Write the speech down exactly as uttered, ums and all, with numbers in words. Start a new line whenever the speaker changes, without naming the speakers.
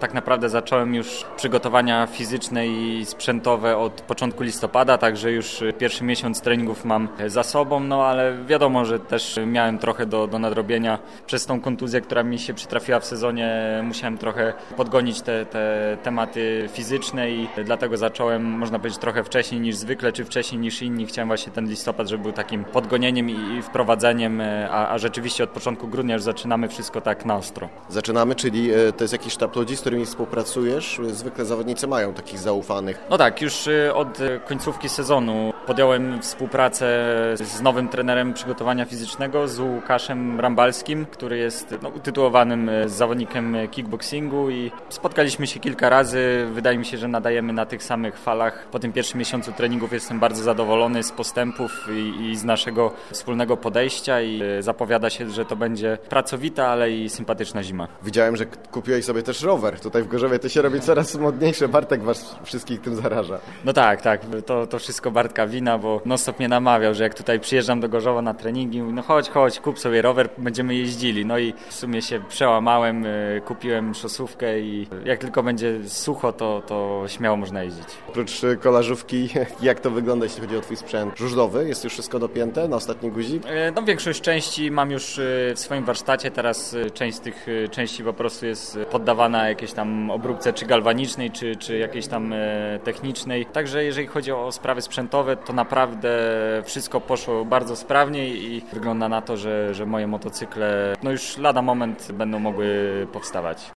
tak naprawdę zacząłem już przygotowania fizyczne i sprzętowe od początku listopada, także już pierwszy miesiąc treningów mam za sobą, no ale wiadomo, że też miałem trochę do, do nadrobienia. Przez tą kontuzję, która mi się przytrafiła w sezonie, musiałem trochę podgonić te, te tematy fizyczne i dlatego zacząłem, można powiedzieć, trochę wcześniej niż zwykle, czy wcześniej niż inni. Chciałem właśnie ten listopad, żeby był takim podgonieniem i wprowadzeniem, a, a rzeczywiście od początku grudnia już zaczynamy wszystko tak na ostro.
Zaczynamy, czyli to jest jakiś sztab ludzi, z którymi współpracujesz? Zwykle zawodnicy mają takich zaufanych.
No tak, już od końcówki sezonu podjąłem współpracę z nowym trenerem przygotowania fizycznego, z Łukaszem Rambalskim, który jest no, utytułowanym zawodnikiem kickboxingu i spotkaliśmy się kilka razy. Wydaje mi się, że nadajemy na tych samych falach. Po tym pierwszym miesiącu treningów jestem bardzo zadowolony z postępów i, i z naszego wspólnego podejścia i zapowiada się, że to będzie pracowita, ale i sympatyczna zima.
Widziałem, że kupiłeś sobie też rower. Tutaj w Gorzowie to się robi coraz modniejsze. Bartek was wszystkich tym zaraża.
No tak, tak. To, to wszystko Bartka wina, bo non-stop mnie namawiał, że jak tutaj przyjeżdżam do Gorzowa na treningi, no chodź, chodź, kup sobie rower, będziemy jeździli. No i w sumie się przełamałem, kupiłem szosówkę i jak tylko będzie sucho, to, to śmiało można jeździć.
Oprócz kolażówki, jak to wygląda, jeśli chodzi o twój sprzęt? Żużlowy? Jest już wszystko dopięte na ostatni guzik?
No większość części mam już w swoim warsztacie, teraz część z tych części po prostu jest poddawana jakiejś tam obróbce czy galwanicznej, czy, czy jakiejś tam technicznej. Także jeżeli chodzi o sprawy sprzętowe, to naprawdę wszystko poszło bardzo sprawnie i wygląda na to, że, że moje motocykle no już lada moment będą mogły powstawać.